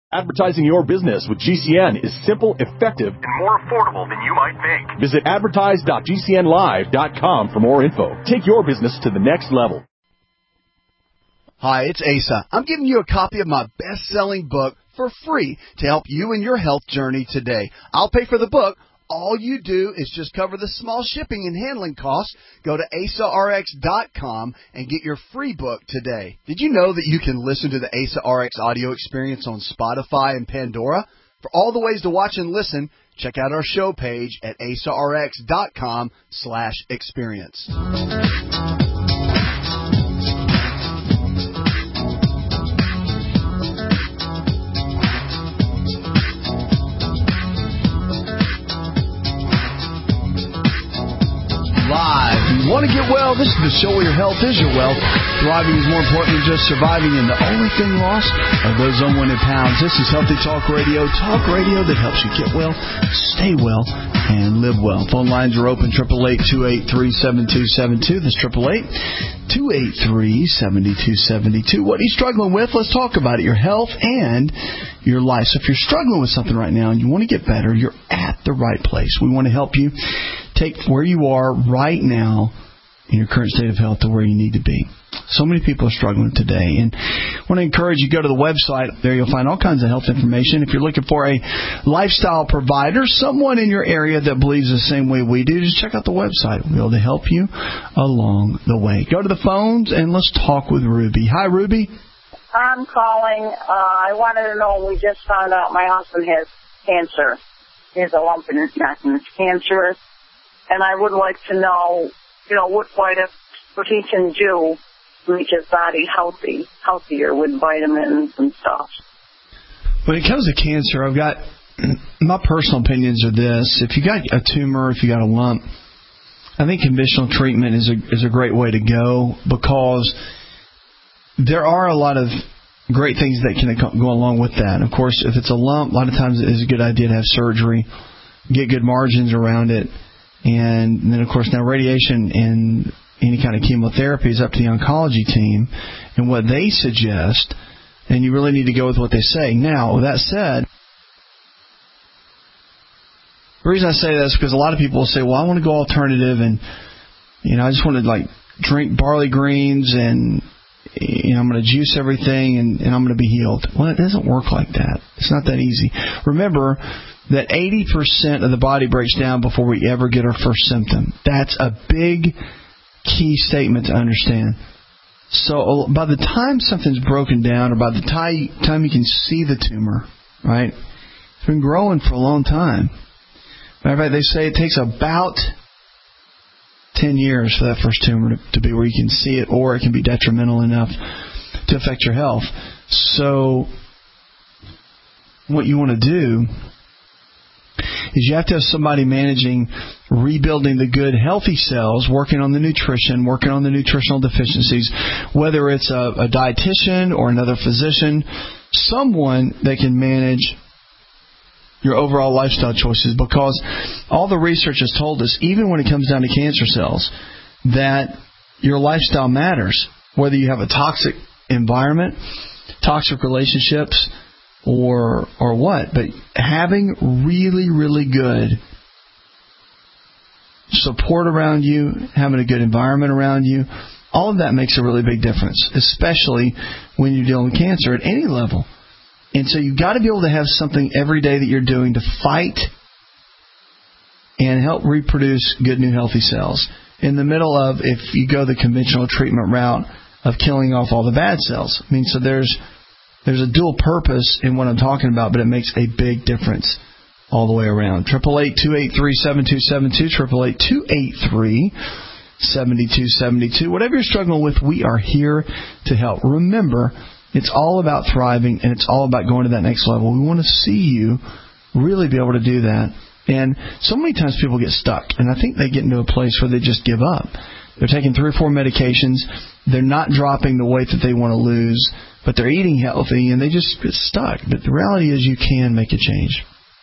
Advertising your business with GCN is simple, effective, and more affordable than you might think. Visit advertise.gcnlive.com for more info. Take your business to the next level. Hi, it's Asa. I'm giving you a copy of my best-selling book for free to help you in your health journey today. I'll pay for the book. All you do is just cover the small shipping and handling costs. Go to AsaRx.com and get your free book today. Did you know that you can listen to the Asa RX audio experience on Spotify and Pandora? For all the ways to watch and listen, check out our show page at AsaRx.com/experience. Live. You want to get well? This is the show where your health is your wealth. Thriving is more important than just surviving, and the only thing lost are those unwanted pounds. This is Healthy Talk Radio that helps you get well, stay well, and live well. Phone lines are open, 888-283-7272. That's 888-283-7272. What are you struggling with? Let's talk about it, your health and your life. So if you're struggling with something right now and you want to get better, you're at the right place. We want to help you take where you are right now in your current state of health to where you need to be. So many people are struggling today, and I want to encourage you to go to the website. There you'll find all kinds of health information. If you're looking for a lifestyle provider, someone in your area that believes the same way we do, just check out the website. We'll be able to help you along the way. Go to the phones, and let's talk with Ruby. Hi, Ruby. I'm calling. I wanted to know, we just found out my husband has cancer. He has a lump in his neck, and it's cancerous. And I would like to know, what he can do to make his body healthier with vitamins and stuff. When it comes to cancer, I've got my personal opinions are this: if you got a tumor, if you got a lump, I think conventional treatment is a great way to go, because there are a lot of great things that can go along with that. Of course, if it's a lump, a lot of times it is a good idea to have surgery, get good margins around it. And then, of course, now radiation and any kind of chemotherapy is up to the oncology team and what they suggest, and you really need to go with what they say. Now, with that said, the reason I say that is because a lot of people will say, well, I want to go alternative, and, I just want to, drink barley greens, and, I'm going to juice everything, and I'm going to be healed. Well, it doesn't work like that. It's not that easy. Remember that 80% of the body breaks down before we ever get our first symptom. That's a big key statement to understand. So by the time something's broken down, or by the time you can see the tumor, right, it's been growing for a long time. Matter of fact, they say it takes about 10 years for that first tumor to be where you can see it, or it can be detrimental enough to affect your health. So what you want to do is you have to have somebody managing rebuilding the good, healthy cells, working on the nutrition, working on the nutritional deficiencies, whether it's a dietitian or another physician, someone that can manage your overall lifestyle choices, because all the research has told us, even when it comes down to cancer cells, that your lifestyle matters, whether you have a toxic environment, toxic relationships, or what. But having really, really good support around you, having a good environment around you, all of that makes a really big difference, especially when you're dealing with cancer at any level. And so you've got to be able to have something every day that you're doing to fight and help reproduce good, new, healthy cells. In the middle of, if you go the conventional treatment route of killing off all the bad cells. I mean, so there's a dual purpose in what I'm talking about, but it makes a big difference all the way around. 888-283-7272, 888-283-7272. Whatever you're struggling with, we are here to help. Remember, it's all about thriving, and it's all about going to that next level. We want to see you really be able to do that. And so many times people get stuck, and I think they get into a place where they just give up. They're taking 3 or 4 medications. They're not dropping the weight that they want to lose, but they're eating healthy, and they just get stuck. But the reality is you can make a change.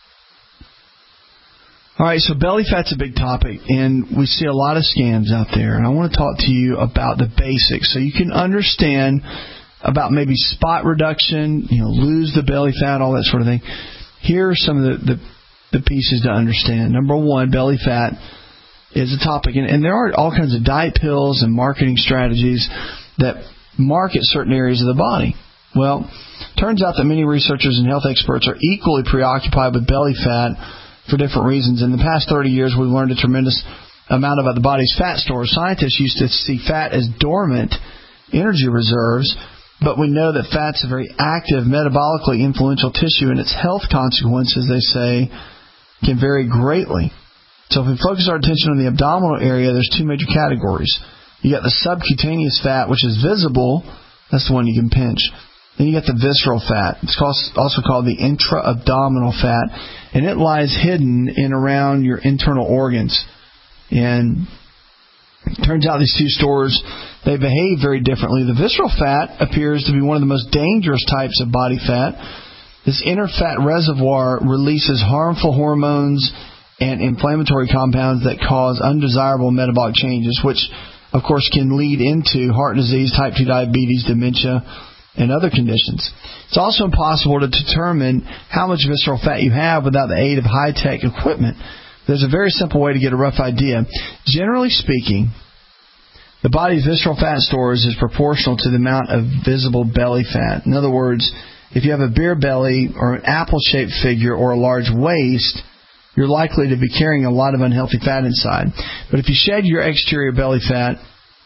All right, so belly fat's a big topic, and we see a lot of scams out there. And I want to talk to you about the basics so you can understand about maybe spot reduction, lose the belly fat, all that sort of thing. Here are some of the pieces to understand. Number one, belly fat is a topic, and there are all kinds of diet pills and marketing strategies that market certain areas of the body. Well, turns out that many researchers and health experts are equally preoccupied with belly fat for different reasons. In the past 30 years, we've learned a tremendous amount about the body's fat stores. Scientists used to see fat as dormant energy reserves, but we know that fat's a very active, metabolically influential tissue, and its health consequences, they say, can vary greatly. So if we focus our attention on the abdominal area, there's two major categories. You got the subcutaneous fat, which is visible. That's the one you can pinch. Then you got the visceral fat. It's also called the intra-abdominal fat, and it lies hidden in around your internal organs. And it turns out these two stores, they behave very differently. The visceral fat appears to be one of the most dangerous types of body fat. This inner fat reservoir releases harmful hormones and inflammatory compounds that cause undesirable metabolic changes, which, of course, can lead into heart disease, type 2 diabetes, dementia, and other conditions. It's also impossible to determine how much visceral fat you have without the aid of high-tech equipment. There's a very simple way to get a rough idea. Generally speaking, the body's visceral fat stores is proportional to the amount of visible belly fat. In other words, if you have a beer belly or an apple-shaped figure or a large waist, you're likely to be carrying a lot of unhealthy fat inside. But if you shed your exterior belly fat,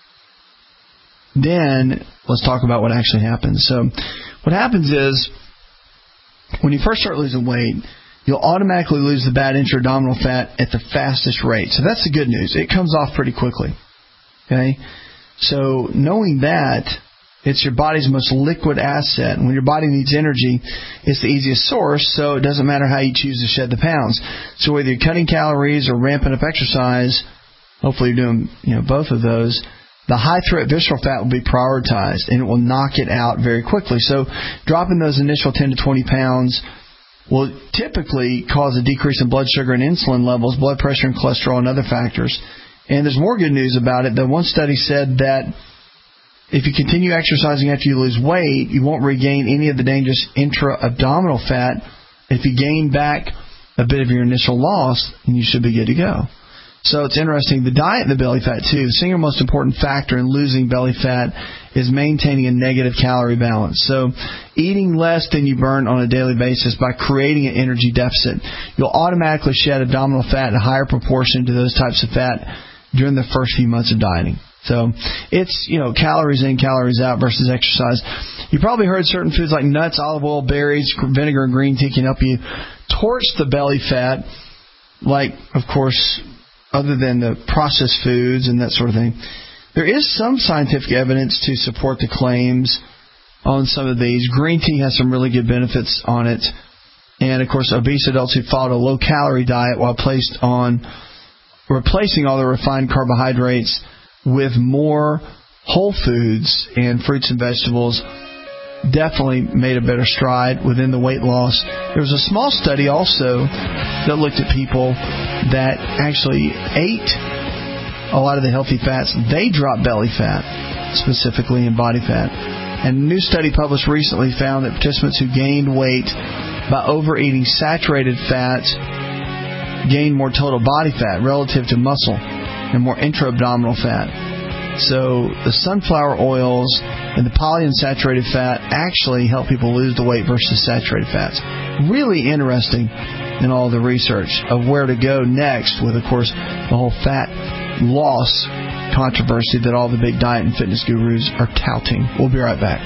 then let's talk about what actually happens. So what happens is, when you first start losing weight, you'll automatically lose the bad intra-abdominal fat at the fastest rate. So that's the good news. It comes off pretty quickly. Okay? So knowing that, it's your body's most liquid asset. And when your body needs energy, it's the easiest source, so it doesn't matter how you choose to shed the pounds. So whether you're cutting calories or ramping up exercise, hopefully you're doing both of those, the high-threat visceral fat will be prioritized, and it will knock it out very quickly. So dropping those initial 10 to 20 pounds will typically cause a decrease in blood sugar and insulin levels, blood pressure and cholesterol, and other factors. And there's more good news about it. The one study said that if you continue exercising after you lose weight, you won't regain any of the dangerous intra-abdominal fat. If you gain back a bit of your initial loss, then you should be good to go. So it's interesting. The diet and the belly fat, too. The single most important factor in losing belly fat is maintaining a negative calorie balance. So eating less than you burn on a daily basis by creating an energy deficit, you'll automatically shed abdominal fat in a higher proportion to those types of fat during the first few months of dieting. So it's, calories in, calories out versus exercise. You probably heard certain foods like nuts, olive oil, berries, vinegar, and green tea can help you torch the belly fat, like, of course, other than the processed foods and that sort of thing. There is some scientific evidence to support the claims on some of these. Green tea has some really good benefits on it. And, of course, obese adults who followed a low-calorie diet while replacing all the refined carbohydrates with more whole foods and fruits and vegetables definitely made a better stride within the weight loss. There was a small study also that looked at people that actually ate a lot of the healthy fats. They dropped belly fat, specifically in body fat. And a new study published recently found that participants who gained weight by overeating saturated fats gained more total body fat relative to muscle and more intra-abdominal fat. So the sunflower oils and the polyunsaturated fat actually help people lose the weight versus saturated fats. Really interesting in all the research of where to go next with, of course, the whole fat loss controversy that all the big diet and fitness gurus are touting. We'll be right back.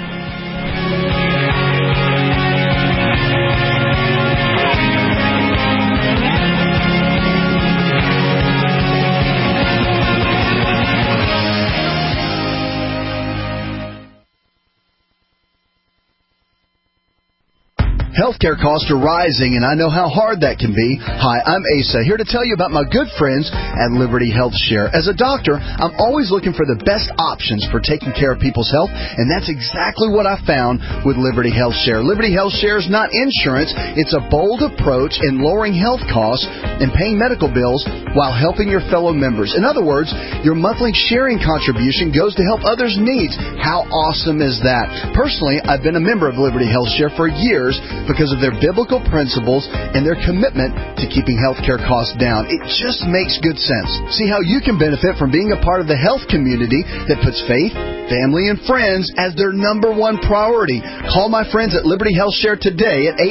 Healthcare costs are rising, and I know how hard that can be. Hi, I'm Asa, here to tell you about my good friends at Liberty Health Share. As a doctor, I'm always looking for the best options for taking care of people's health, and that's exactly what I found with Liberty Health Share. Liberty Health Share is not insurance. It's a bold approach in lowering health costs and paying medical bills while helping your fellow members. In other words, your monthly sharing contribution goes to help others' needs. How awesome is that? Personally, I've been a member of Liberty Health Share for years because of their biblical principles and their commitment to keeping healthcare costs down. It just makes good sense. See how you can benefit from being a part of the health community that puts faith, family, and friends as their number one priority. Call my friends at Liberty Health Share today at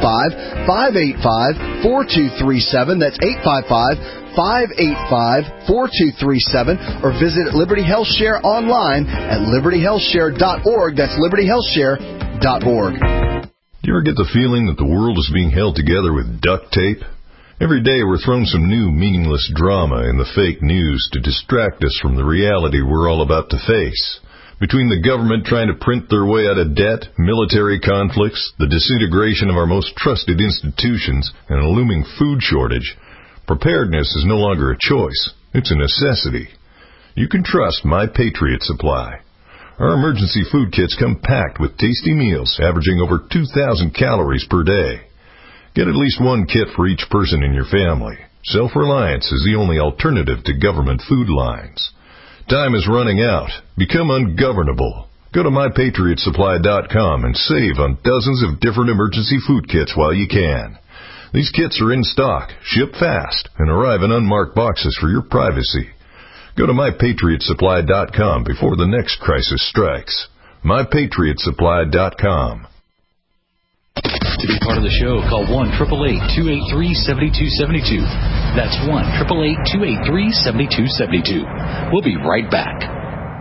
855-585-4237. That's 855-585-4237, or visit Liberty Health Share online at libertyhealthshare.org. That's libertyhealthshare.org. Do you ever get the feeling that the world is being held together with duct tape? Every day we're thrown some new meaningless drama in the fake news to distract us from the reality we're all about to face. Between the government trying to print their way out of debt, military conflicts, the disintegration of our most trusted institutions, and a looming food shortage, preparedness is no longer a choice. It's a necessity. You can trust My Patriot Supply. Our emergency food kits come packed with tasty meals, averaging over 2,000 calories per day. Get at least one kit for each person in your family. Self-reliance is the only alternative to government food lines. Time is running out. Become ungovernable. Go to MyPatriotSupply.com and save on dozens of different emergency food kits while you can. These kits are in stock, ship fast, and arrive in unmarked boxes for your privacy. Go to MyPatriotSupply.com before the next crisis strikes. MyPatriotSupply.com. To be part of the show, call 1-888-283-7272. That's 1-888-283-7272. We'll be right back.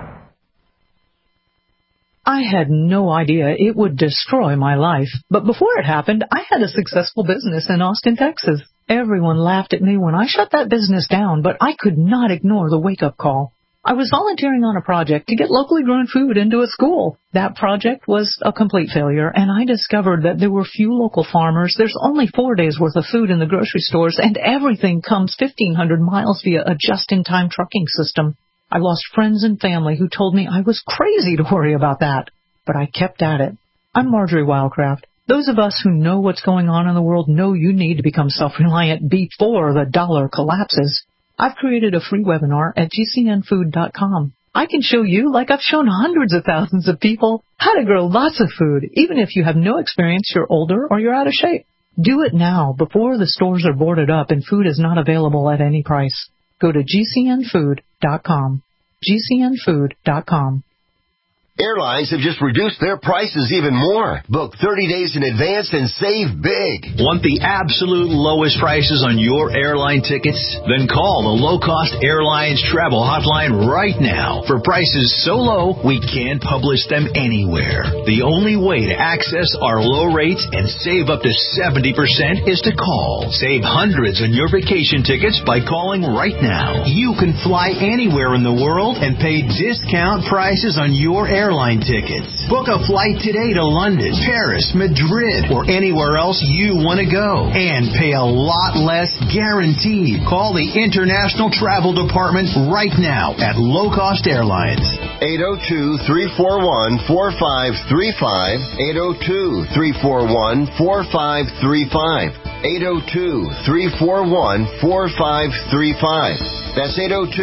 I had no idea it would destroy my life. But before it happened, I had a successful business in Austin, Texas. Everyone laughed at me when I shut that business down, but I could not ignore the wake-up call. I was volunteering on a project to get locally grown food into a school. That project was a complete failure, and I discovered that there were few local farmers. There's only 4 days' worth of food in the grocery stores, and everything comes 1,500 miles via a just-in-time trucking system. I lost friends and family who told me I was crazy to worry about that, but I kept at it. I'm Marjorie Wildcraft. Those of us who know what's going on in the world know you need to become self-reliant before the dollar collapses. I've created a free webinar at gcnfood.com. I can show you, like I've shown hundreds of thousands of people, how to grow lots of food, even if you have no experience, you're older, or you're out of shape. Do it now before the stores are boarded up and food is not available at any price. Go to gcnfood.com. gcnfood.com. Airlines have just reduced their prices even more. Book 30 days in advance and save big. Want the absolute lowest prices on your airline tickets? Then call the Low Cost Airlines Travel Hotline right now for prices so low we can't publish them anywhere. The only way to access our low rates and save up to 70% is to call. Save hundreds on your vacation tickets by calling right now. You can fly anywhere in the world and pay discount prices on your airline tickets. Book a flight today to London, Paris, Madrid, or anywhere else you want to go, and pay a lot less guaranteed. Call the International Travel Department right now at Low Cost Airlines. 802-341-4535. 802-341-4535. 802-341-4535. That's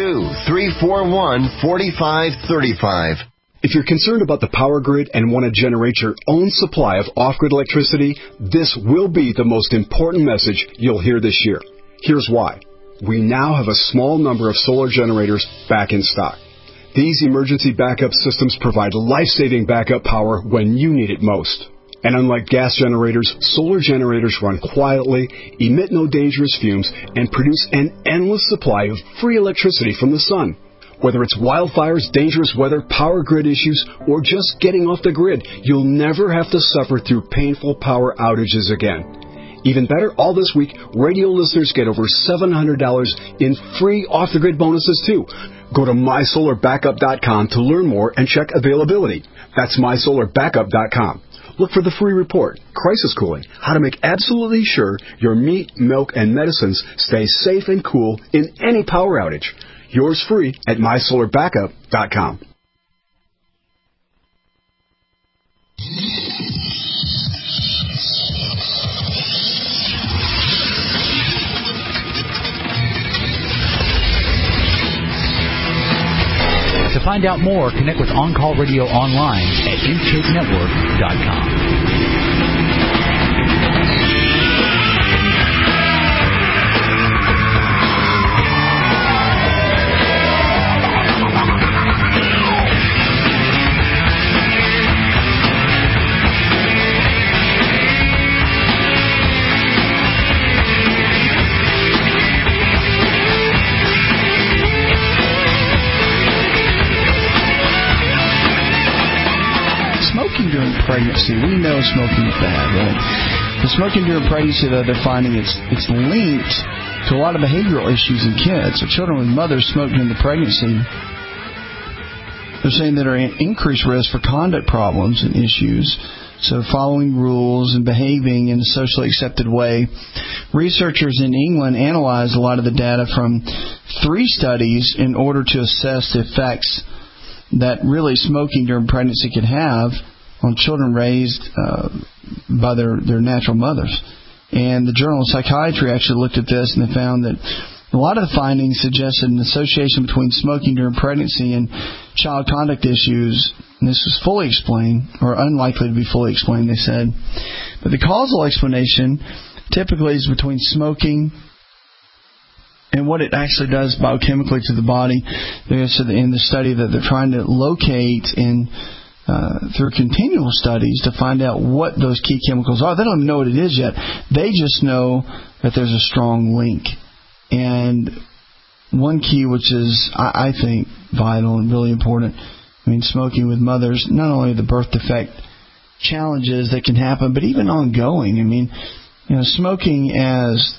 802-341-4535. If you're concerned about the power grid and want to generate your own supply of off-grid electricity, this will be the most important message you'll hear this year. Here's why. We now have a small number of solar generators back in stock. These emergency backup systems provide life-saving backup power when you need it most. And unlike gas generators, solar generators run quietly, emit no dangerous fumes, and produce an endless supply of free electricity from the sun. Whether it's wildfires, dangerous weather, power grid issues, or just getting off the grid, you'll never have to suffer through painful power outages again. Even better, all this week, radio listeners get over $700 in free off-the-grid bonuses, too. Go to MySolarBackup.com to learn more and check availability. That's MySolarBackup.com. look for the free report, Crisis Cooling, how to make absolutely sure your meat, milk, and medicines stay safe and cool in any power outage. Yours free at MySolarBackup.com. To find out more, connect with On Call Radio online at InShapeNetwork.com. Pregnancy. We know smoking is bad, right? The smoking during pregnancy, though, they're finding it's linked to a lot of behavioral issues in kids. So children with mothers smoke during the pregnancy, they're saying that are at increased risk for conduct problems and issues. So following rules and behaving in a socially accepted way. Researchers in England analyzed a lot of the data from 3 studies in order to assess the effects that really smoking during pregnancy could have on children raised by their natural mothers. And the Journal of Psychiatry actually looked at this, and they found that a lot of the findings suggested an association between smoking during pregnancy and child conduct issues. And this was fully explained, or unlikely to be fully explained, they said. But the causal explanation typically is between smoking and what it actually does biochemically to the body. They said in the study that they're trying to locate in through continual studies to find out what those key chemicals are. They don't even know what it is yet. They just know that there's a strong link. And one key, which is, I think, vital and really important, I mean, smoking with mothers, not only the birth defect challenges that can happen, but even ongoing. I mean, you know, smoking as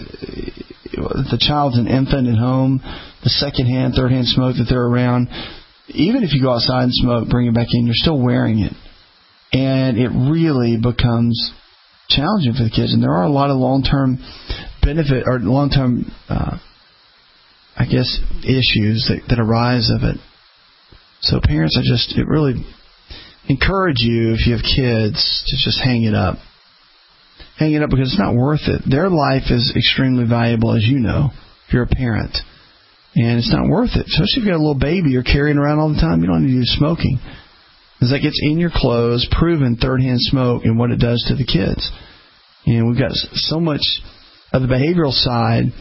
the child's an infant at home, the secondhand, third-hand smoke that they're around, even if you go outside and smoke, bring it back in, you're still wearing it. And it really becomes challenging for the kids. And there are a lot of long-term benefit or long-term, issues that arise of it. So parents, it really encourage you, if you have kids, to just hang it up. Hang it up because it's not worth it. Their life is extremely valuable, as you know, if you're a parent. And it's not worth it. Especially if you've got a little baby you're carrying around all the time. You don't need to do smoking. Because that gets in your clothes, proven third-hand smoke and what it does to the kids. And we've got so much of the behavioral side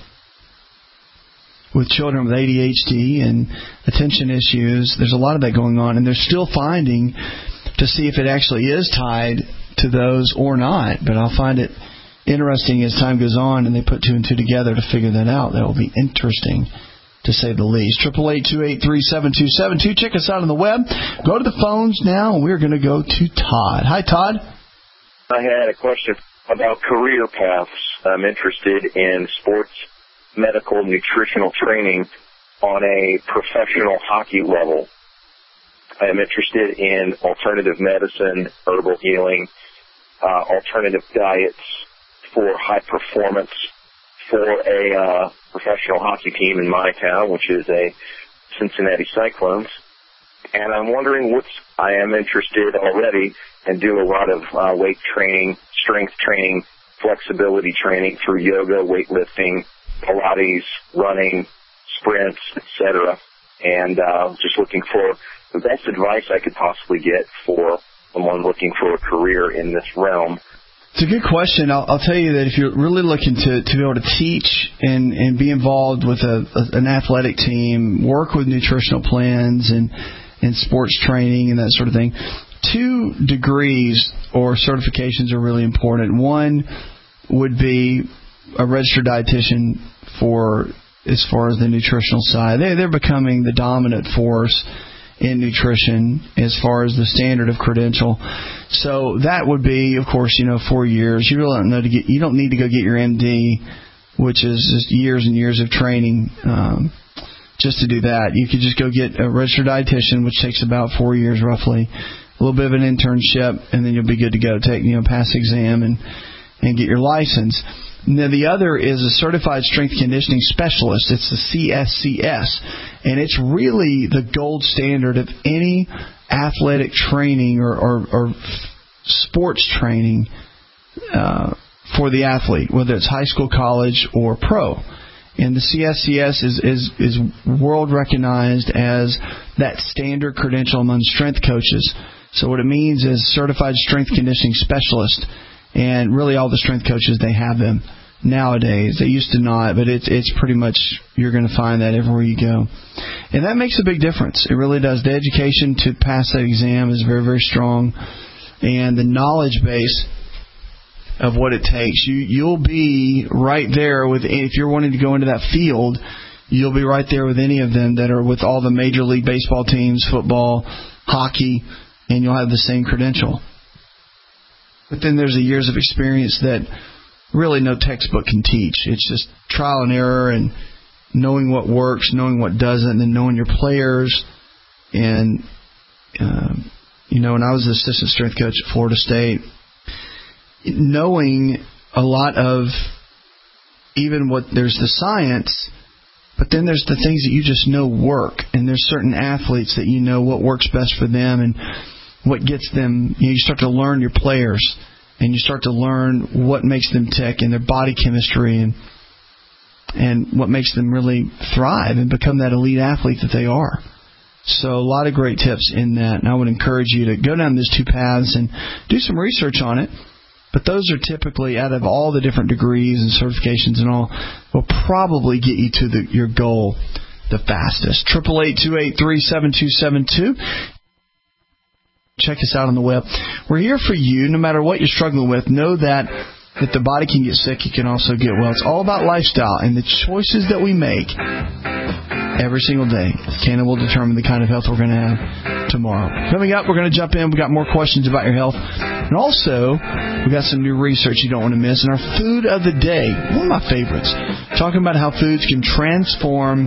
with children with ADHD and attention issues. There's a lot of that going on. And they're still finding to see if it actually is tied to those or not. But I'll find it interesting as time goes on and they put 2 and 2 together to figure that out. That will be interesting, to say the least. 888-283-7272. Check us out on the web. Go to the phones now, and we're going to go to Todd. Hi, Todd. I had a question about career paths. I'm interested in sports, medical, nutritional training on a professional hockey level. I am interested in alternative medicine, herbal healing, alternative diets for high performance for a professional hockey team in my town, which is a Cincinnati Cyclones. And I'm wondering I am interested already and do a lot of weight training, strength training, flexibility training through yoga, weightlifting, Pilates, running, sprints, etc. And just looking for the best advice I could possibly get for someone looking for a career in this realm. It's a good question. I'll tell you that if you're really looking to be able to teach and be involved with an athletic team, work with nutritional plans and sports training and that sort of thing, 2 degrees or certifications are really important. One would be a registered dietitian as far as the nutritional side. They're becoming the dominant force in nutrition as far as the standard of credential. So that would be, of course, 4 years. You really don't you don't need to go get your MD, which is just years and years of training just to do that. You could just go get a registered dietitian, which takes about 4 years roughly. a little bit of an internship, and then you'll be good to go. Pass the exam and get your license. Now, the other is a Certified Strength Conditioning Specialist. It's the CSCS, and it's really the gold standard of any athletic training or sports training for the athlete, whether it's high school, college, or pro. And the CSCS is world recognized as that standard credential among strength coaches. So what it means is Certified Strength Conditioning Specialist. And really all the strength coaches, they have them nowadays. They used to not, but it's pretty much, you're going to find that everywhere you go. And that makes a big difference. It really does. The education to pass that exam is very, very strong. And the knowledge base of what it takes, you'll be right there with, if you're wanting to go into that field, you'll be right there with any of them that are with all the Major League Baseball teams, football, hockey, and you'll have the same credential. But then there's the years of experience that really no textbook can teach. It's just trial and error and knowing what works, knowing what doesn't, and then knowing your players. And, when I was the assistant strength coach at Florida State, knowing a lot of even what there's the science, but then there's the things that you just know work. And there's certain athletes that you know what works best for them and what gets them. You start to learn your players, and you start to learn what makes them tick and their body chemistry and what makes them really thrive and become that elite athlete that they are. So a lot of great tips in that, and I would encourage you to go down these two paths and do some research on it. But those are typically, out of all the different degrees and certifications and all, will probably get you to your goal the fastest. 888-283-7272. Check us out on the web. We're here for you, no matter what you're struggling with. Know that the body can get sick, it can also get well. It's all about lifestyle and the choices that we make every single day can and will determine the kind of health we're going to have tomorrow. Coming up, we're going to jump in. We've got more questions about your health. And also, we've got some new research you don't want to miss. And our food of the day, one of my favorites, talking about how foods can transform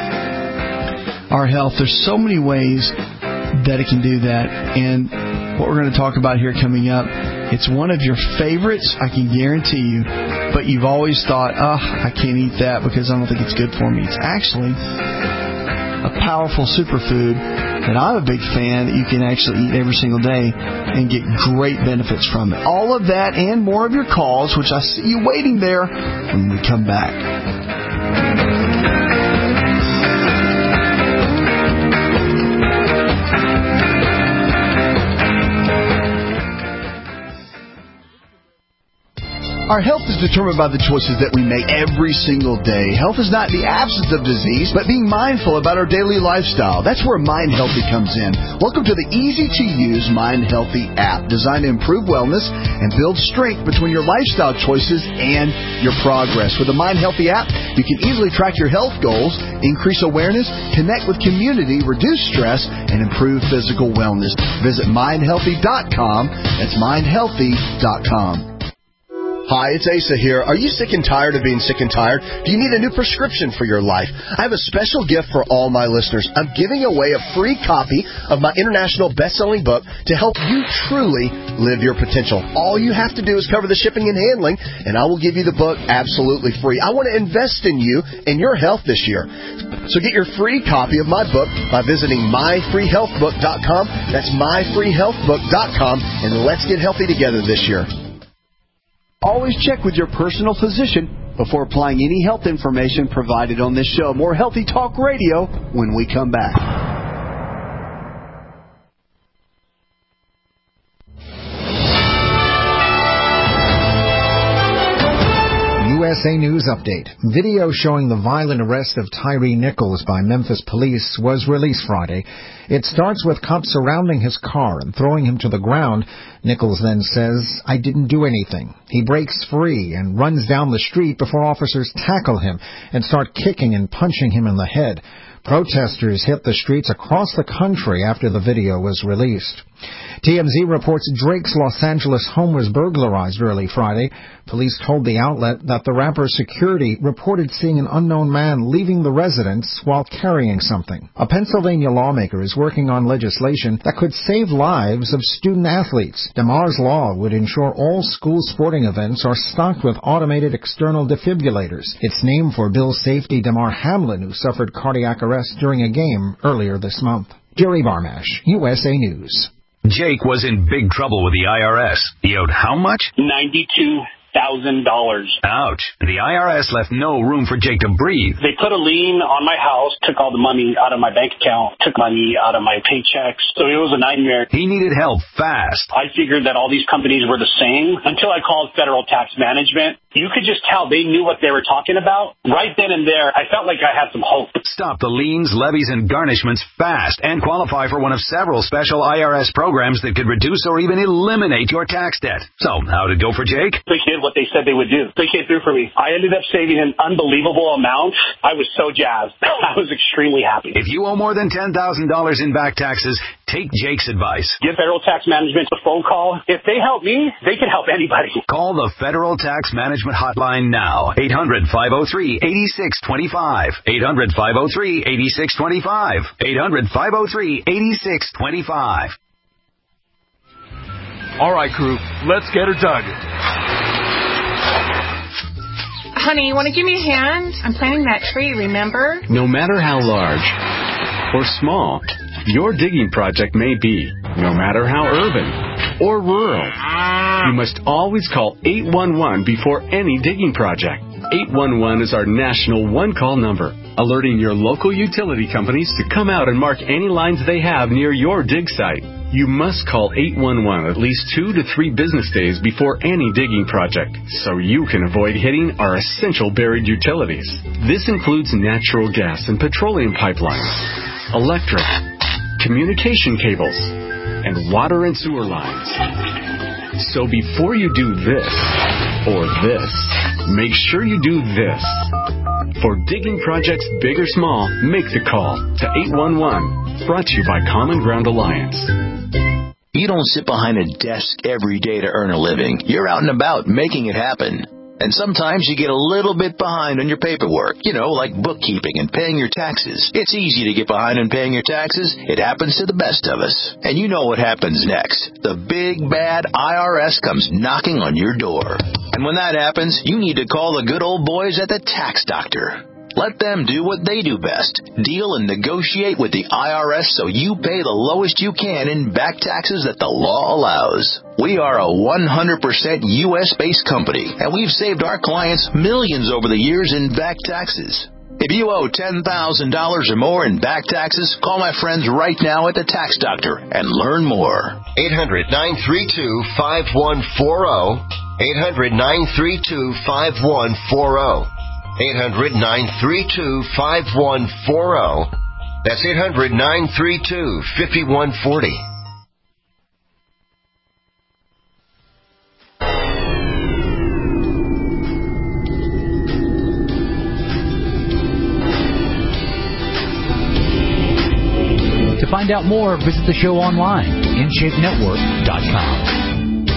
our health. There's so many ways that it can do that. And what we're going to talk about here coming up, it's one of your favorites, I can guarantee you, but you've always thought, I can't eat that because I don't think it's good for me. It's actually a powerful superfood that I'm a big fan that you can actually eat every single day and get great benefits from it. All of that and more of your calls, which I see you waiting there when we come back. Our health is determined by the choices that we make every single day. Health is not the absence of disease, but being mindful about our daily lifestyle. That's where Mind Healthy comes in. Welcome to the easy-to-use Mind Healthy app, designed to improve wellness and build strength between your lifestyle choices and your progress. With the Mind Healthy app, you can easily track your health goals, increase awareness, connect with community, reduce stress, and improve physical wellness. Visit mindhealthy.com. That's mindhealthy.com. Hi, it's Asa here. Are you sick and tired of being sick and tired? Do you need a new prescription for your life? I have a special gift for all my listeners. I'm giving away a free copy of my international best-selling book to help you truly live your potential. All you have to do is cover the shipping and handling, and I will give you the book absolutely free. I want to invest in you and your health this year. So get your free copy of my book by visiting myfreehealthbook.com. That's myfreehealthbook.com, and let's get healthy together this year. Always check with your personal physician before applying any health information provided on this show. More Healthy Talk Radio when we come back. USA News Update. Video showing the violent arrest of Tyree Nichols by Memphis police was released Friday. It starts with cops surrounding his car and throwing him to the ground. Nichols then says, "I didn't do anything." He breaks free and runs down the street before officers tackle him and start kicking and punching him in the head. Protesters hit the streets across the country after the video was released. TMZ reports Drake's Los Angeles home was burglarized early Friday. Police told the outlet that the rapper's security reported seeing an unknown man leaving the residence while carrying something. A Pennsylvania lawmaker is working on legislation that could save lives of student athletes. DeMar's law would ensure all school sporting events are stocked with automated external defibrillators. It's named for Bill safety Damar Hamlin, who suffered cardiac arrest during a game earlier this month. Jerry Barmash, USA News. Jake was in big trouble with the IRS. He owed how much? $92,000. Ouch. The IRS left no room for Jake to breathe. They put a lien on my house, took all the money out of my bank account, took money out of my paychecks. So it was a nightmare. He needed help fast. I figured that all these companies were the same until I called Federal Tax Management. You could just tell they knew what they were talking about. Right then and there, I felt like I had some hope. Stop the liens, levies, and garnishments fast and qualify for one of several special IRS programs that could reduce or even eliminate your tax debt. So, how'd it go for Jake? They did what they said they would do. They came through for me. I ended up saving an unbelievable amount. I was so jazzed. I was extremely happy. If you owe more than $10,000 in back taxes, take Jake's advice. Give Federal Tax Management a phone call. If they help me, they can help anybody. Call the Federal Tax Management Hotline now. 800-503-8625. 800-503-8625. 800-503-8625. All right, crew, let's get her dug. Honey, you want to give me a hand? I'm planting that tree, remember? No matter how large or small your digging project may be, no matter how urban or rural, you must always call 811 before any digging project. 811 is our national one-call number, alerting your local utility companies to come out and mark any lines they have near your dig site. You must call 811 at least 2 to 3 business days before any digging project, so you can avoid hitting our essential buried utilities. This includes natural gas and petroleum pipelines, electric, communication cables, and water and sewer lines. So before you do this or this, make sure you do this. For digging projects big or small, make the call to 811. Brought to you by Common Ground Alliance. You don't sit behind a desk every day to earn a living. You're out and about making it happen. And sometimes you get a little bit behind on your paperwork, like bookkeeping and paying your taxes. It's easy to get behind on paying your taxes. It happens to the best of us. And you know what happens next. The big, bad IRS comes knocking on your door. And when that happens, you need to call the good old boys at the Tax Doctor. Let them do what they do best. Deal and negotiate with the IRS so you pay the lowest you can in back taxes that the law allows. We are a 100% U.S.-based company, and we've saved our clients millions over the years in back taxes. If you owe $10,000 or more in back taxes, call my friends right now at the Tax Doctor and learn more. 800-932-5140. 800-932-5140. 800-932-5140. That's 800-932-5140. To find out more, visit the show online, InShapeNetwork.com.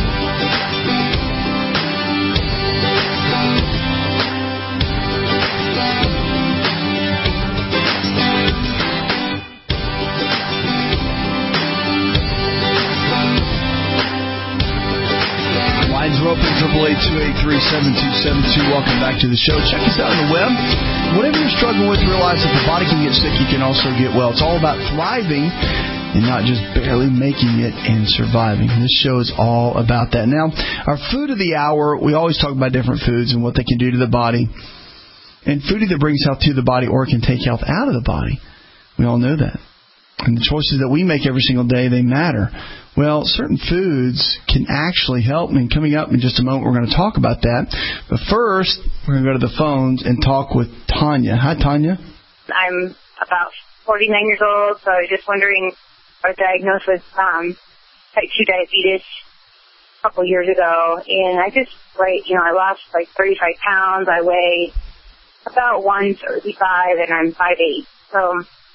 Lines are open, 888-283-7272. Welcome back to the show. Check us out on the web. Whatever you're struggling with, realize if the body can get sick, you can also get well. It's all about thriving and not just barely making it and surviving. This show is all about that. Now, our food of the hour, we always talk about different foods and what they can do to the body. And food either brings health to the body or can take health out of the body. We all know that. And the choices that we make every single day, they matter. Well, certain foods can actually help. And coming up in just a moment, we're going to talk about that. But first, we're going to go to the phones and talk with Tanya. Hi, Tanya. I'm about 49 years old, so I was just wondering, I was diagnosed with type 2 diabetes a couple years ago. And I just, I lost 35 pounds. I weigh about 135, and I'm 5'8". So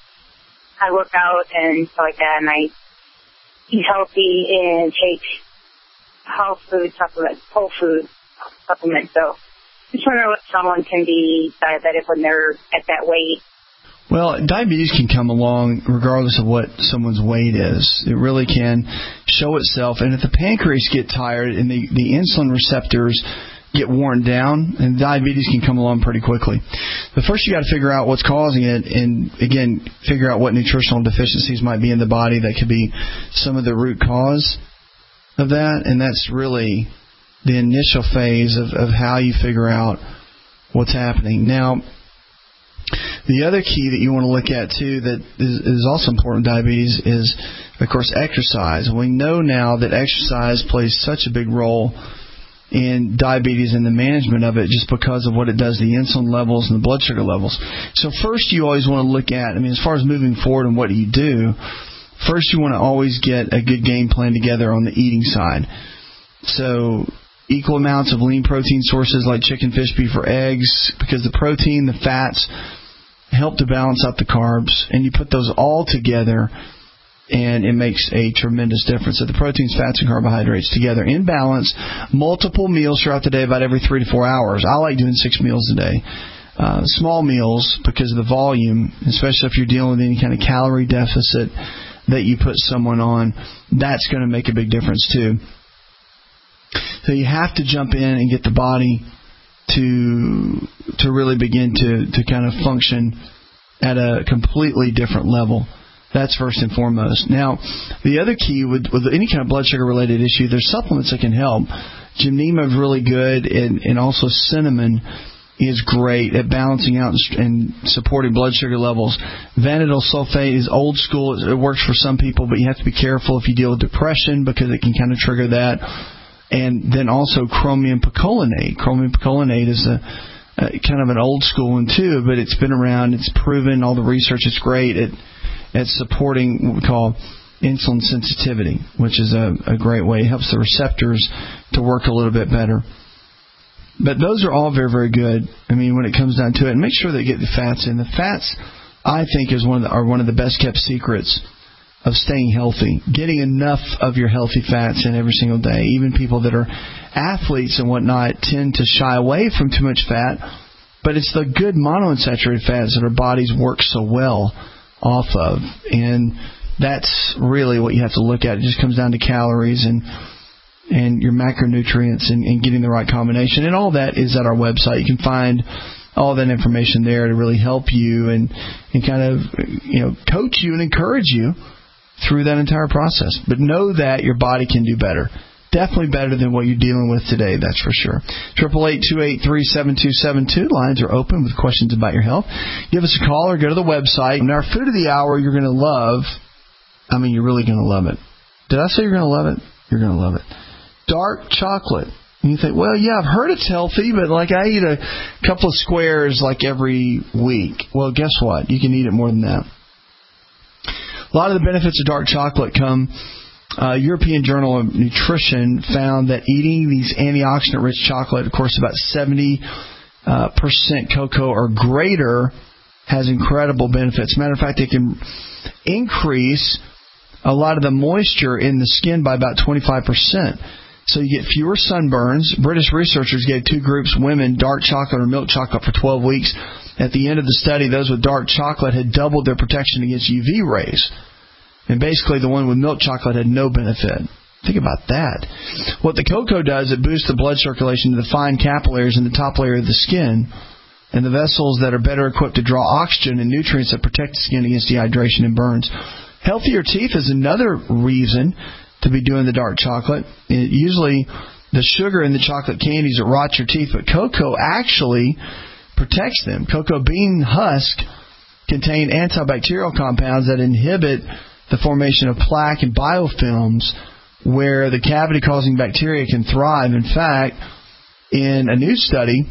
I work out and stuff like that, and I eat healthy and take whole food supplements. So just wondering what someone can be diabetic when they're at that weight. Well, diabetes can come along regardless of what someone's weight is. It really can show itself. And if the pancreas get tired and the insulin receptors get worn down, and diabetes can come along pretty quickly. But first you got to figure out what's causing it, and again, figure out what nutritional deficiencies might be in the body that could be some of the root cause of that. And that's really the initial phase of how you figure out what's happening. Now, the other key that you want to look at, too, that is also important in diabetes is, of course, exercise. We know now that exercise plays such a big role in diabetes and the management of it just because of what it does to the insulin levels and the blood sugar levels. So first you always want to look at, as far as moving forward and what do you do, first you want to always get a good game plan together on the eating side. So equal amounts of lean protein sources like chicken, fish, beef, or eggs, because the protein, the fats, help to balance out the carbs, and you put those all together, and it makes a tremendous difference. So the proteins, fats, and carbohydrates together in balance, multiple meals throughout the day, about every 3 to 4 hours. I like doing 6 meals a day. Small meals because of the volume, especially if you're dealing with any kind of calorie deficit that you put someone on, that's going to make a big difference too. So you have to jump in and get the body to really begin to kind of function at a completely different level. That's first and foremost. Now, the other key with any kind of blood sugar related issue, there's supplements that can help. Gymnema is really good, and also cinnamon is great at balancing out and supporting blood sugar levels. Vanadyl sulfate is old school. It works for some people, but you have to be careful if you deal with depression because it can kind of trigger that. And then also chromium picolinate. Chromium picolinate is a kind of an old school one too, but it's been around. It's proven. All the research is great at supporting what we call insulin sensitivity, which is a great way. It helps the receptors to work a little bit better. But those are all very, very good. When it comes down to it, and make sure they get the fats in. The fats, I think, are one of the best kept secrets of staying healthy. Getting enough of your healthy fats in every single day. Even people that are athletes and whatnot tend to shy away from too much fat, but it's the good monounsaturated fats that our bodies work so well off of, and that's really what you have to look at. It just comes down to calories and your macronutrients and getting the right combination, and all that is at our website. You can find all that information there to really help you and kind of coach you and encourage you through that entire process. But know that your body can do better. Definitely better than what you're dealing with today, that's for sure. 888-283-7272. Lines are open with questions about your health. Give us a call or go to the website. And our food of the hour you're going to love. You're really going to love it. Did I say you're going to love it? You're going to love it. Dark chocolate. And you think, well, yeah, I've heard it's healthy, but I eat a couple of squares every week. Well, guess what? You can eat it more than that. A lot of the benefits of dark chocolate come. European Journal of Nutrition found that eating these antioxidant-rich chocolate, of course, about 70% cocoa or greater, has incredible benefits. Matter of fact, it can increase a lot of the moisture in the skin by about 25%. So you get fewer sunburns. British researchers gave 2 groups, women, dark chocolate or milk chocolate for 12 weeks. At the end of the study, those with dark chocolate had doubled their protection against UV rays. And basically, the one with milk chocolate had no benefit. Think about that. What the cocoa does, it boosts the blood circulation to the fine capillaries in the top layer of the skin and the vessels that are better equipped to draw oxygen and nutrients that protect the skin against dehydration and burns. Healthier teeth is another reason to be doing the dark chocolate. Usually, the sugar in the chocolate candies that rot your teeth, but cocoa actually protects them. Cocoa bean husk contain antibacterial compounds that inhibit the formation of plaque and biofilms where the cavity-causing bacteria can thrive. In fact, in a new study,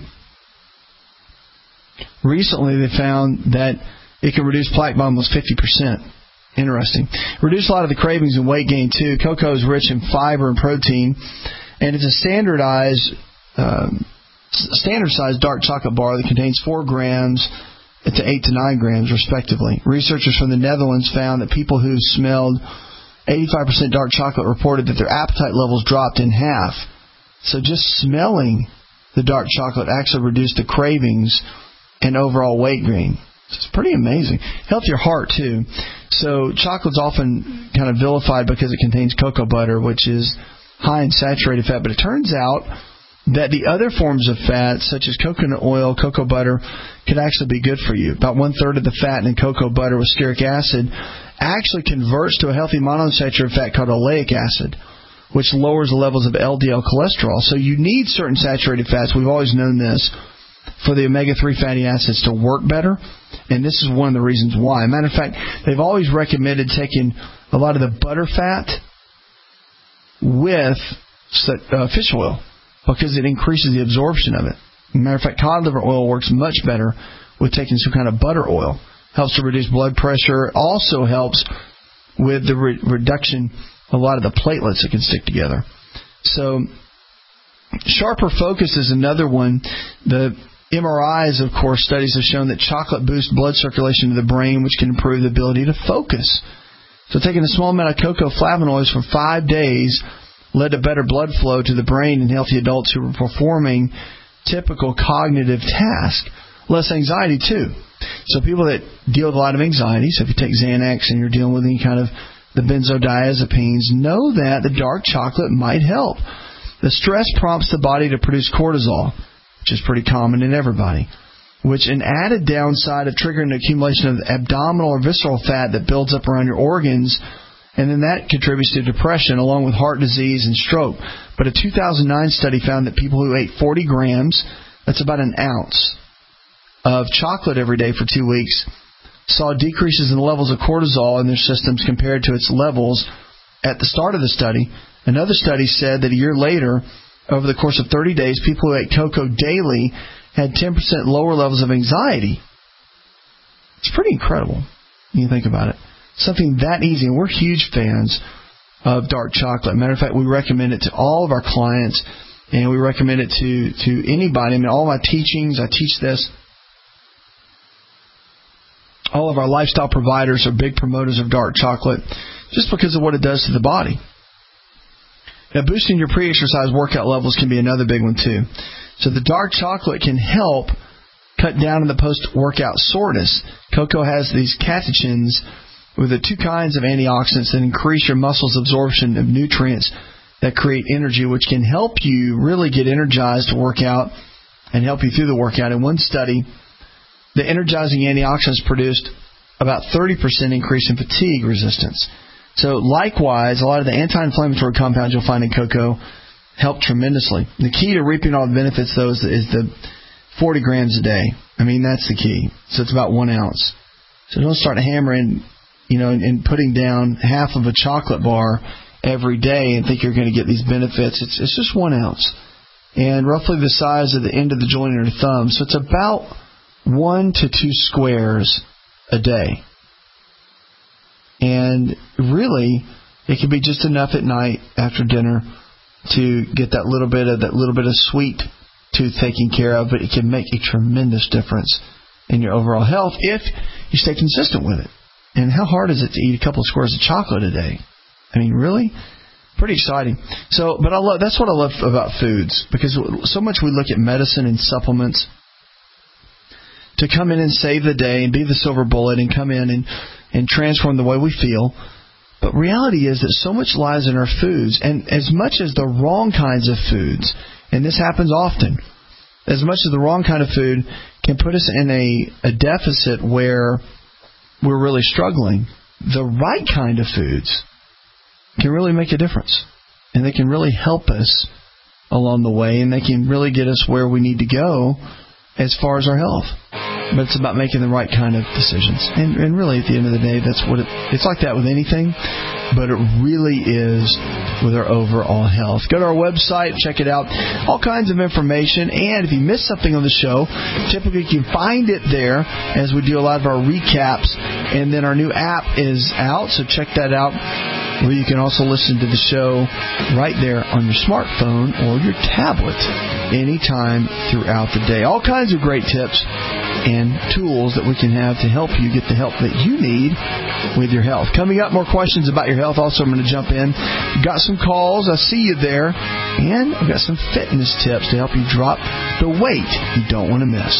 recently they found that it can reduce plaque by almost 50%. Interesting. Reduce a lot of the cravings and weight gain, too. Cocoa is rich in fiber and protein, and it's a standard-sized dark chocolate bar that contains 4 grams to 8 to 9 grams, respectively. Researchers from the Netherlands found that people who smelled 85% dark chocolate reported that their appetite levels dropped in half. So just smelling the dark chocolate actually reduced the cravings and overall weight gain. It's pretty amazing. Helps your heart, too. So chocolate's often kind of vilified because it contains cocoa butter, which is high in saturated fat. But it turns out that the other forms of fat, such as coconut oil, cocoa butter, could actually be good for you. About 1/3 of the fat in cocoa butter with stearic acid actually converts to a healthy monounsaturated fat called oleic acid, which lowers the levels of LDL cholesterol. So you need certain saturated fats. We've always known this, for the omega-3 fatty acids to work better. And this is one of the reasons why. Matter of fact, they've always recommended taking a lot of the butter fat with fish oil, because it increases the absorption of it. Matter of fact, cod liver oil works much better with taking some kind of butter oil. Helps to reduce blood pressure. Also helps with the reduction of a lot of the platelets that can stick together. So, sharper focus is another one. The MRIs, of course, studies have shown that chocolate boosts blood circulation to the brain, which can improve the ability to focus. So taking a small amount of cocoa flavonoids for 5 days led to better blood flow to the brain in healthy adults who were performing typical cognitive tasks. Less anxiety, too. So people that deal with a lot of anxiety, so if you take Xanax and you're dealing with any kind of the benzodiazepines, know that the dark chocolate might help. The stress prompts the body to produce cortisol, which is pretty common in everybody, which an added downside of triggering the accumulation of abdominal or visceral fat that builds up around your organs, and then that contributes to depression along with heart disease and stroke. But a 2009 study found that people who ate 40 grams, that's about an ounce, of chocolate every day for 2 weeks, saw decreases in the levels of cortisol in their systems compared to its levels at the start of the study. Another study said that a year later, over the course of 30 days, people who ate cocoa daily had 10% lower levels of anxiety. It's pretty incredible when you think about it. Something that easy, and we're huge fans of dark chocolate. Matter of fact, we recommend it to all of our clients, and we recommend it to anybody. I mean, all my teachings, I teach this. All of our lifestyle providers are big promoters of dark chocolate just because of what it does to the body. Now, boosting your pre-exercise workout levels can be another big one, too. So the dark chocolate can help cut down on the post-workout soreness. Cocoa has these catechins with the 2 kinds of antioxidants that increase your muscles' absorption of nutrients that create energy, which can help you really get energized to work out and help you through the workout. In one study, the energizing antioxidants produced about 30% increase in fatigue resistance. So likewise, a lot of the anti-inflammatory compounds you'll find in cocoa help tremendously. The key to reaping all the benefits, though, is the 40 grams a day. I mean, that's the key. So it's about 1 ounce. So don't start hammering, and putting down half of a chocolate bar every day and think you're going to get these benefits. It's just 1 ounce. And roughly the size of the end of the joint of your thumb. So it's about 1 to 2 squares a day. And really, it can be just enough at night after dinner to get that little bit of sweet tooth taken care of, but it can make a tremendous difference in your overall health if you stay consistent with it. And how hard is it to eat a couple of squares of chocolate a day? I mean, really? Pretty exciting. So, but that's what I love about foods, because so much we look at medicine and supplements to come in and save the day and be the silver bullet and come in and transform the way we feel. But reality is that so much lies in our foods, and as much as the wrong kinds of foods, and this happens often, as much as the wrong kind of food can put us in a deficit where we're really struggling, the right kind of foods can really make a difference. And they can really help us along the way, and they can really get us where we need to go as far as our health. But it's about making the right kind of decisions. And really, at the end of the day, that's what it's like that with anything, but it really is with our overall health. Go to our website, check it out. All kinds of information. And if you missed something on the show, typically you can find it there as we do a lot of our recaps. And then our new app is out, so check that out. where you can also listen to the show right there on your smartphone or your tablet anytime throughout the day. All kinds of great tips and tools that we can have to help you get the help that you need with your health. Coming up, more questions about your health. Also, I'm going to jump in. Got some calls. I see you there. And I've got some fitness tips to help you drop the weight you don't want to miss.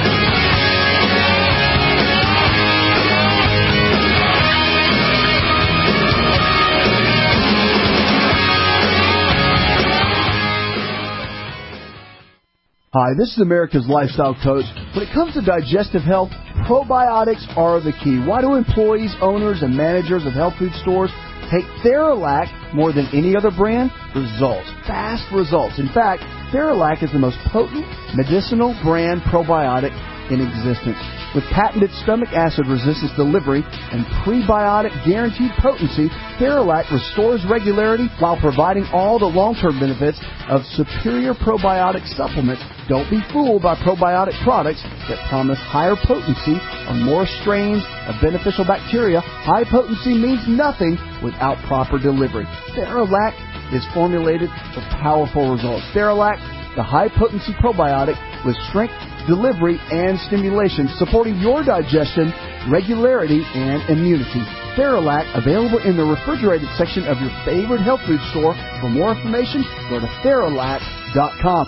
Hi, this is America's Lifestyle Coach. When it comes to digestive health, probiotics are the key. Why do employees, owners, and managers of health food stores take Theralac more than any other brand? Results. Fast results. In fact, Theralac is the most potent medicinal brand probiotic in existence. With patented stomach acid resistance delivery and prebiotic guaranteed potency, Theralac restores regularity while providing all the long-term benefits of superior probiotic supplements. Don't be fooled by probiotic products that promise higher potency or more strains of beneficial bacteria. High potency means nothing without proper delivery. Theralac is formulated for powerful results. Theralac, the high-potency probiotic with strength, delivery, and stimulation, supporting your digestion, regularity, and immunity. Theralac, available in the refrigerated section of your favorite health food store. For more information, go to Theralac.com.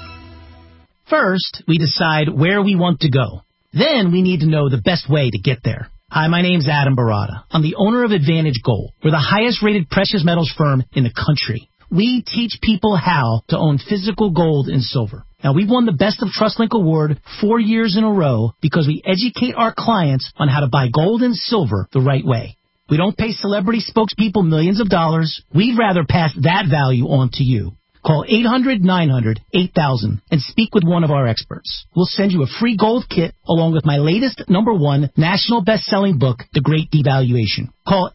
First, we decide where we want to go. Then we need to know the best way to get there. Hi, my name's Adam Barada. I'm the owner of Advantage Gold. We're the highest-rated precious metals firm in the country. We teach people how to own physical gold and silver. Now, we've won the Best of TrustLink Award 4 years in a row because we educate our clients on how to buy gold and silver the right way. We don't pay celebrity spokespeople millions of dollars. We'd rather pass that value on to you. Call 800-900-8000 and speak with one of our experts. We'll send you a free gold kit along with my latest #1 national best-selling book, The Great Devaluation. Call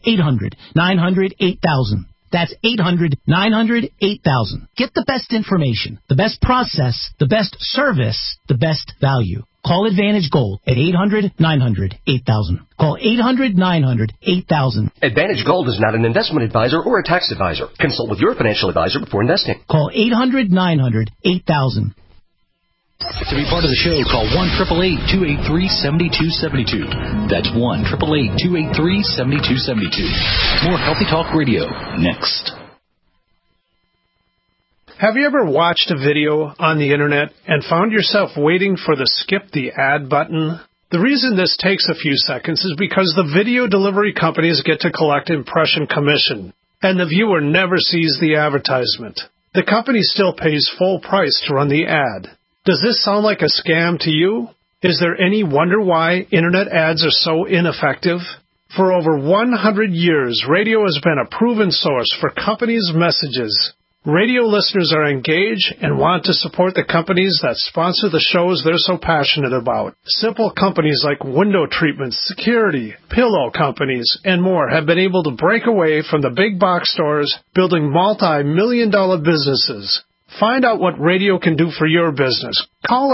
800-900-8000. That's 800-900-8000. Get the best information, the best process, the best service, the best value. Call Advantage Gold at 800-900-8000. Call 800-900-8000. Advantage Gold is not an investment advisor or a tax advisor. Consult with your financial advisor before investing. Call 800-900-8000. To be part of the show, call 1-888-283-7272. That's 1-888-283-7272. More Healthy Talk Radio next. Have you ever watched a video on the internet and found yourself waiting for the skip the ad button? The reason this takes a few seconds is because the video delivery companies get to collect impression commission, and the viewer never sees the advertisement. The company still pays full price to run the ad. Does this sound like a scam to you? Is there any wonder why internet ads are so ineffective? For over 100 years, radio has been a proven source for companies' messages. Radio listeners are engaged and want to support the companies that sponsor the shows they're so passionate about. Simple companies like window treatments, security, pillow companies, and more have been able to break away from the big box stores, building multi-million-dollar businesses. Find out what radio can do for your business. Call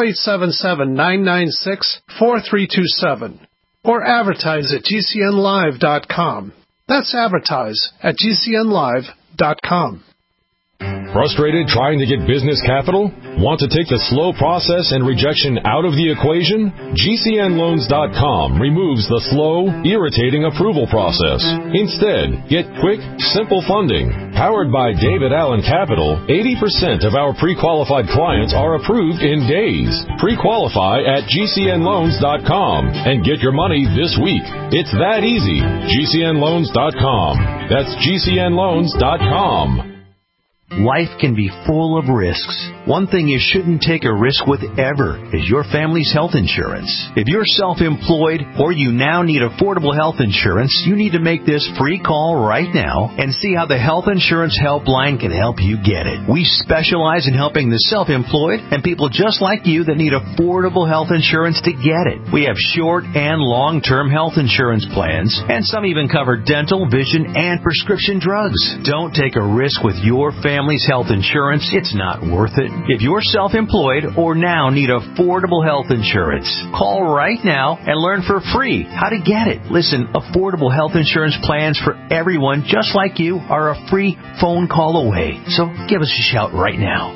877-996-4327 or advertise at GCNlive.com. That's advertise at GCNlive.com. Frustrated trying to get business capital? Want to take the slow process and rejection out of the equation? GCNloans.com removes the slow, irritating approval process. Instead, get quick, simple funding. Powered by David Allen Capital, 80% of our pre-qualified clients are approved in days. Pre-qualify at GCNloans.com and get your money this week. It's that easy. GCNloans.com. That's GCNloans.com. Life can be full of risks. One thing you shouldn't take a risk with ever is your family's health insurance. If you're self-employed or you now need affordable health insurance, you need to make this free call right now and see how the Health Insurance Helpline can help you get it. We specialize in helping the self-employed and people just like you that need affordable health insurance to get it. We have short and long-term health insurance plans, and some even cover dental, vision, and prescription drugs. Don't take a risk with your family family's health insurance, it's not worth it. If you're self-employed or now need affordable health insurance, call right now and learn for free how to get it. Listen, affordable health insurance plans for everyone just like you are a free phone call away. So give us a shout right now.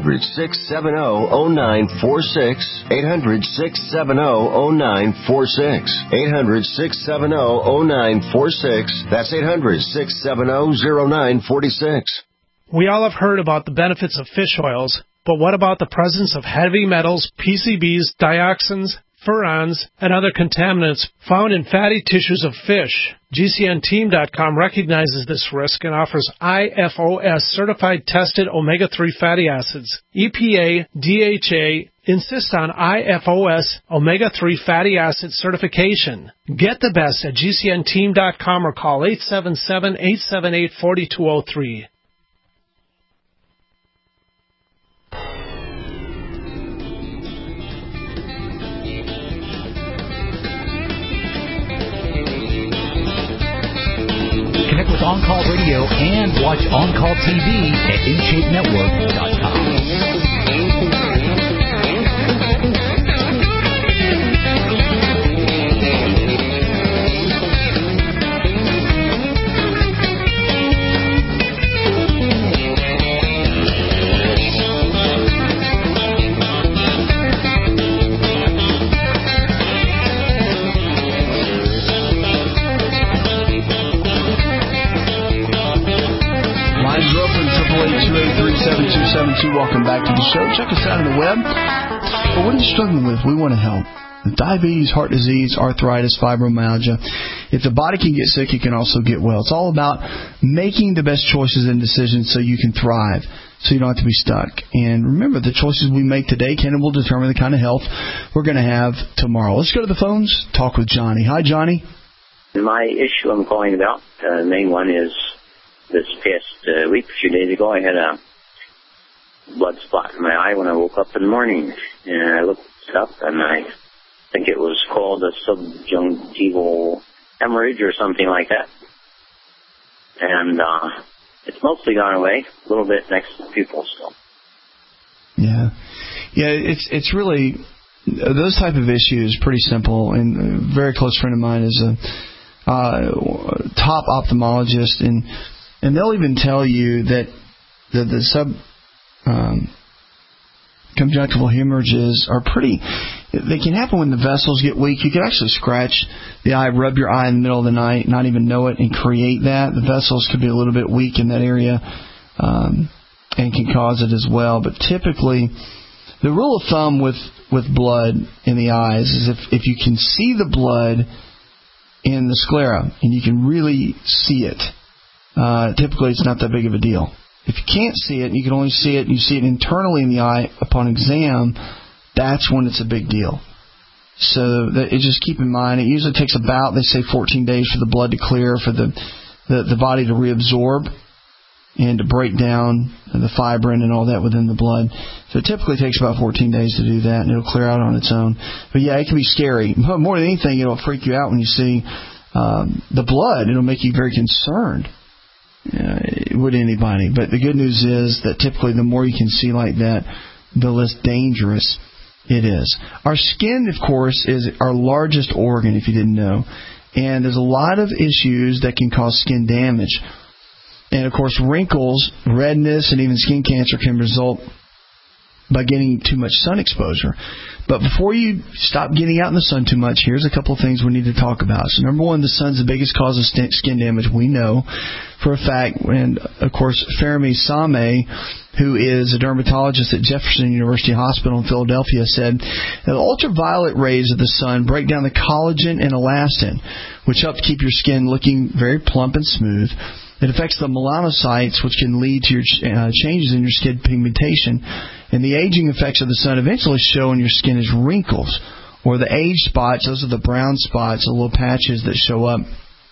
800-670-0946. 800-670-0946. 800-670-0946. That's 800-670-0946. We all have heard about the benefits of fish oils, but what about the presence of heavy metals, PCBs, dioxins, furans, and other contaminants found in fatty tissues of fish? GCNteam.com recognizes this risk and offers IFOS certified tested omega-3 fatty acids. EPA, DHA insist on IFOS omega-3 fatty acid certification. Get the best at GCNteam.com or call 877-878-4203. Connect with On Call Radio and watch On Call TV at InShapeNetwork.com. Welcome back to the show. Check us out on the web. But what are you struggling with? We want to help. Diabetes, heart disease, arthritis, fibromyalgia. If the body can get sick, it can also get well. It's all about making the best choices and decisions so you can thrive, so you don't have to be stuck. And remember, the choices we make today will determine the kind of health we're going to have tomorrow. Let's go to the phones, talk with Johnny. Hi, Johnny. My issue I'm calling about, the main one is this past week, a few days ago, I had a blood spot in my eye when I woke up in the morning. And I looked it up, and I think it was called a subjunctival hemorrhage or something like that. And it's mostly gone away, a little bit next to the pupil still. Yeah, it's really, those type of issues, pretty simple. And a very close friend of mine is a top ophthalmologist, and they'll even tell you that the conjunctival hemorrhages are they can happen when the vessels get weak. You can actually scratch the eye, rub your eye in the middle of the night, not even know it, and create that. The vessels could be a little bit weak in that area and can cause it as well. But typically, the rule of thumb with blood in the eyes is if you can see the blood in the sclera and you can really see it, typically it's not that big of a deal. If you can't see it, and you can only see it, and you see it internally in the eye upon exam, that's when it's a big deal. So just keep in mind, it usually takes about, they say, 14 days for the blood to clear, for the body to reabsorb and to break down the fibrin and all that within the blood. So it typically takes about 14 days to do that, and it'll clear out on its own. But yeah, it can be scary. More than anything, it'll freak you out when you see the blood. It'll make you very concerned. Would anybody. But the good news is that typically the more you can see like that, the less dangerous it is. Our skin, of course, is our largest organ, if you didn't know. And there's a lot of issues that can cause skin damage. And, of course, wrinkles, redness, and even skin cancer can result by getting too much sun exposure. But before you stop getting out in the sun too much, here's a couple of things we need to talk about. So, number one, the sun's the biggest cause of skin damage. We know for a fact. And, of course, Fermi Same, who is a dermatologist at Jefferson University Hospital in Philadelphia, said that ultraviolet rays of the sun break down the collagen and elastin, which help to keep your skin looking very plump and smooth. It affects the melanocytes, which can lead to your changes in your skin pigmentation. And the aging effects of the sun eventually show in your skin as wrinkles, or the age spots. Those are the brown spots, the little patches that show up,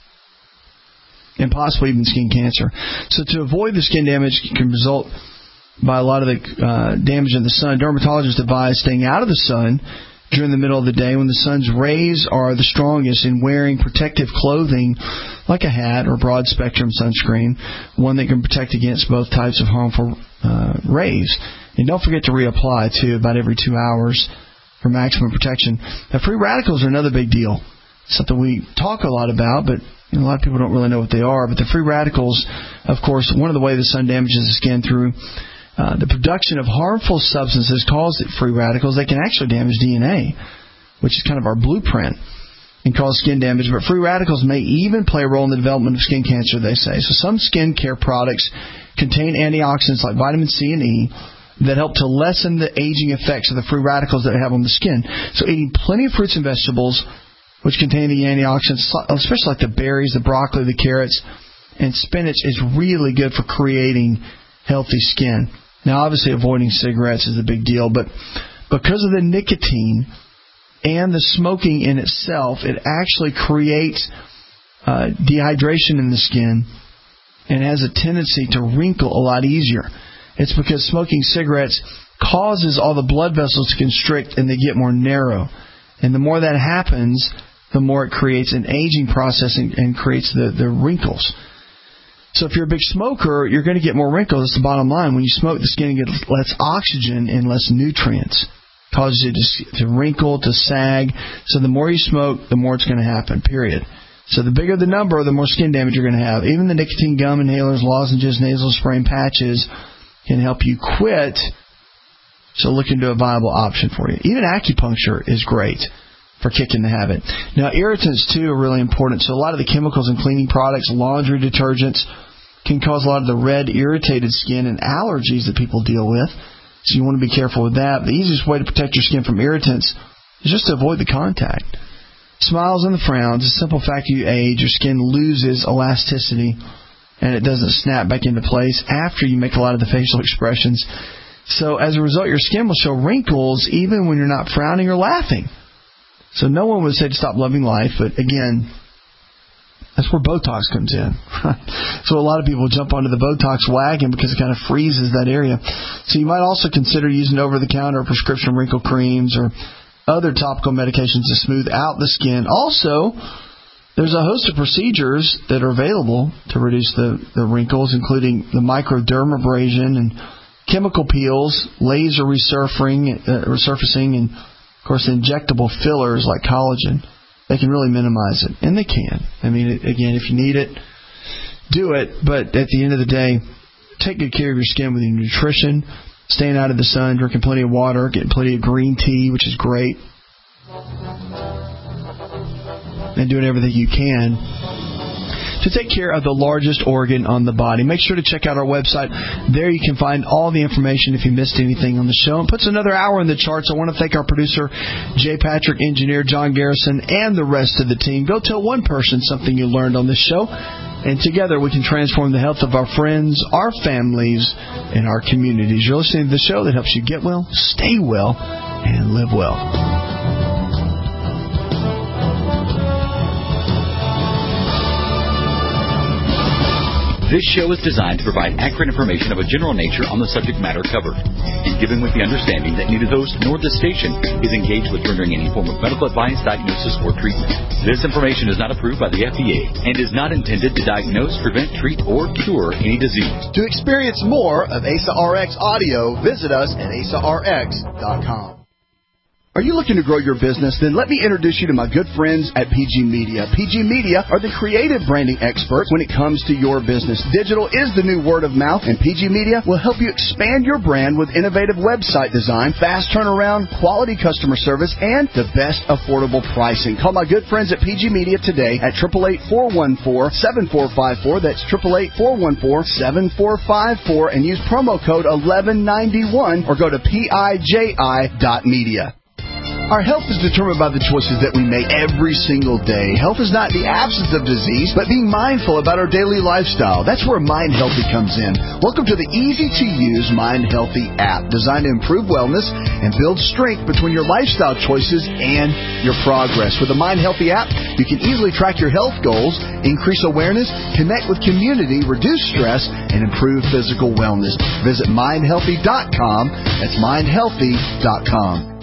and possibly even skin cancer. So to avoid the skin damage can result by a lot of the damage in the sun, dermatologists advise staying out of the sun during the middle of the day when the sun's rays are the strongest, in wearing protective clothing like a hat or broad spectrum sunscreen, one that can protect against both types of harmful rays. And don't forget to reapply, too, about every 2 hours for maximum protection. Now, free radicals are another big deal. Something we talk a lot about, but a lot of people don't really know what they are. But the free radicals, of course, one of the ways the sun damages the skin through the production of harmful substances called free radicals. They can actually damage DNA, which is kind of our blueprint, and cause skin damage. But free radicals may even play a role in the development of skin cancer, they say. So some skin care products contain antioxidants like vitamin C and E that help to lessen the aging effects of the free radicals that they have on the skin. So eating plenty of fruits and vegetables, which contain the antioxidants, especially like the berries, the broccoli, the carrots, and spinach, is really good for creating healthy skin. Now, obviously, avoiding cigarettes is a big deal, but because of the nicotine and the smoking in itself, it actually creates dehydration in the skin and has a tendency to wrinkle a lot easier. It's because smoking cigarettes causes all the blood vessels to constrict and they get more narrow. And the more that happens, the more it creates an aging process and creates the wrinkles. So if you're a big smoker, you're going to get more wrinkles. That's the bottom line. When you smoke, the skin gets less oxygen and less nutrients. It causes it to wrinkle, to sag. So the more you smoke, the more it's going to happen, period. So the bigger the number, the more skin damage you're going to have. Even the nicotine gum inhalers, lozenges, nasal spray, and patches can help you quit. So look into a viable option for you. Even acupuncture is great for kicking the habit. Now, irritants, too, are really important. So a lot of the chemicals in cleaning products, laundry detergents, can cause a lot of the red, irritated skin and allergies that people deal with. So you want to be careful with that. The easiest way to protect your skin from irritants is just to avoid the contact. Smiles and the frowns, the simple fact you age, your skin loses elasticity and it doesn't snap back into place after you make a lot of the facial expressions. So as a result, your skin will show wrinkles even when you're not frowning or laughing. So no one would say to stop loving life, but again, that's where Botox comes in. So a lot of people jump onto the Botox wagon because it kind of freezes that area. So you might also consider using over-the-counter prescription wrinkle creams or other topical medications to smooth out the skin. Also, there's a host of procedures that are available to reduce the wrinkles, including the microdermabrasion and chemical peels, laser resurfacing, and, of course, injectable fillers like collagen. They can really minimize it, and they can. I mean, again, if you need it, do it. But at the end of the day, take good care of your skin with your nutrition, staying out of the sun, drinking plenty of water, getting plenty of green tea, which is great, and doing everything you can to take care of the largest organ on the body. Make sure to check out our website. There you can find all the information if you missed anything on the show. And puts another hour in the charts. I want to thank our producer, Jay Patrick, engineer John Garrison, and the rest of the team. Go tell one person something you learned on this show, and together we can transform the health of our friends, our families, and our communities. You're listening to the show that helps you get well, stay well, and live well. This show is designed to provide accurate information of a general nature on the subject matter covered, and given with the understanding that neither host nor the station is engaged with rendering any form of medical advice, diagnosis, or treatment. This information is not approved by the FDA and is not intended to diagnose, prevent, treat, or cure any disease. To experience more of ASA RX audio, visit us at asarx.com. Are you looking to grow your business? Then let me introduce you to my good friends at PG Media. PG Media are the creative branding experts when it comes to your business. Digital is the new word of mouth, and PG Media will help you expand your brand with innovative website design, fast turnaround, quality customer service, and the best affordable pricing. Call my good friends at PG Media today at 888-414-7454. That's 888-414-7454, and use promo code 1191 or go to piji.media. Our health is determined by the choices that we make every single day. Health is not the absence of disease, but being mindful about our daily lifestyle. That's where Mind Healthy comes in. Welcome to the easy-to-use Mind Healthy app, designed to improve wellness and build strength between your lifestyle choices and your progress. With the Mind Healthy app, you can easily track your health goals, increase awareness, connect with community, reduce stress, and improve physical wellness. Visit mindhealthy.com. That's mindhealthy.com.